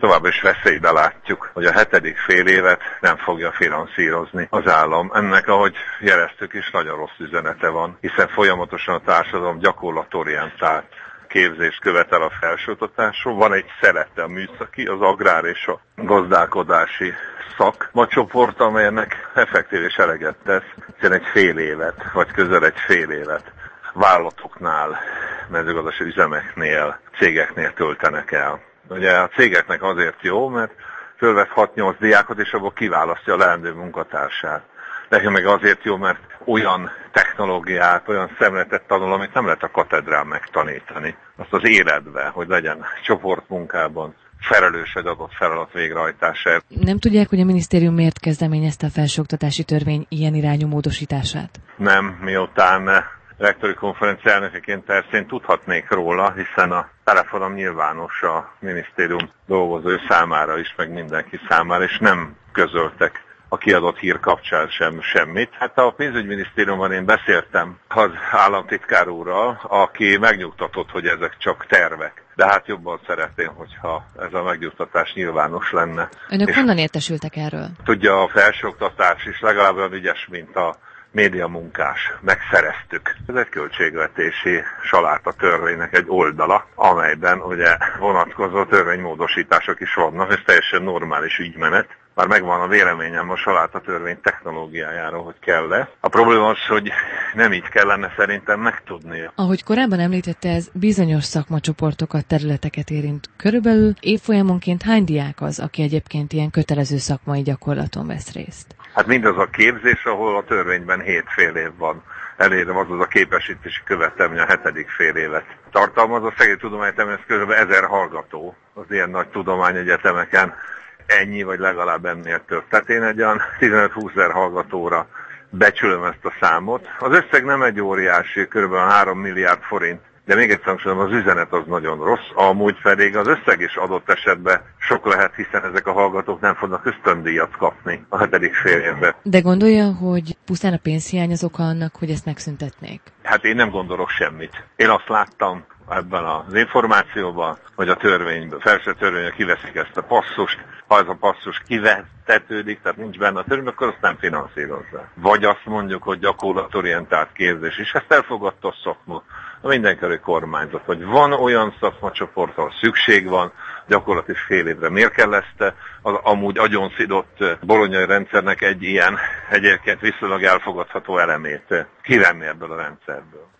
továbbra is veszélybe látjuk, hogy a 7. félévet nem fogja finanszírozni az állam. Ennek, ahogy jeleztük is, nagyon rossz üzenete van, hiszen folyamatosan a társadalom gyakorlatorientált képzést követel a felsőoktatásról. Van egy szelete a műszaki, az agrár és a gazdálkodási szakmacsoport, amelynek effektív és eleget tesz, hiszen egy fél évet, vagy közel egy fél évet vállalatoknál, mezőgazdasági üzemeknél, cégeknél töltenek el. Ugye a cégeknek azért jó, mert fölvesz 6-8 diákot, és abból kiválasztja a leendő munkatársát. Nekünk meg azért jó, mert olyan technológiát, olyan szemléletet tanul, amit nem lehet a katedrán megtanítani. Azt az életben, hogy legyen csoportmunkában felelős egy adott feladat végrehajtásáért. Nem tudják, hogy a minisztérium miért kezdeményezte a felsőoktatási törvény ilyen irányú módosítását? Nem, miután rektori konferencia elnökeként persze én tudhatnék róla, hiszen a telefonom nyilvános a minisztérium dolgozói számára is, meg mindenki számára, és nem közöltek a kiadott hír kapcsán semmit. Hát a pénzügyminisztériumban én beszéltem az államtitkár úrral, aki megnyugtatott, hogy ezek csak tervek. De hát jobban szeretném, hogyha ez a megnyugtatás nyilvános lenne. Önök honnan értesültek erről? Tudja, a felsőoktatás is legalább olyan ügyes, mint a médiamunkás. Megszereztük. Ez egy költségvetési saláta törvénynek egy oldala, amelyben ugye vonatkozó törvénymódosítások is vannak, ez teljesen normális ügymenet. Már megvan a véleményem a saláta törvény technológiájáról, hogy kell-e. A probléma az, hogy nem így kellene szerintem megtudnia. Ahogy korábban említette, ez bizonyos szakmacsoportokat, területeket érint. Körülbelül évfolyamonként hány diák az, aki egyébként ilyen kötelező szakmai gyakorlaton vesz részt? Hát mindaz a képzés, ahol a törvényben 7 fél év van elérve, azaz a képesítési követelmény a 7. fél évet tartalmaz. A Szegedi Tudományegyetemen ez kb. 1000 hallgató az ilyen nagy tudományegyetemeken. Ennyi, vagy legalább ennél több. Tehát én egy olyan 15-20 ezer hallgatóra becsülöm ezt a számot. Az összeg nem egy óriási, kb. 3 milliárd forint, de még egyszer hangsúlyozom, az üzenet az nagyon rossz, amúgy pedig az összeg is adott esetben sok lehet, hiszen ezek a hallgatók nem fognak ösztöndíjat kapni a 7. fél évben. De gondolja, hogy pusztán a pénzhiány az oka annak, hogy ezt megszüntetnék? Hát én nem gondolok semmit. Én azt láttam ebben az információban, hogy a törvényből, felső törvényből kiveszik ezt a passzust. Ha ez a passzus kivetetődik, tehát nincs benne a törvény, akkor azt nem finanszírozza. Vagy azt mondjuk, hogy gyakorlatorientált képzés is. Ezt elfogadta a szakma, a mindenkori kormányzat, hogy van olyan szakmacsoport, ahol szükség van, gyakorlatilag fél évre. Miért kell ezt az amúgy agyonszidott bolonyai rendszernek egy ilyen egyébként viszonylag elfogadható elemét kivenni ebből a rendszerből?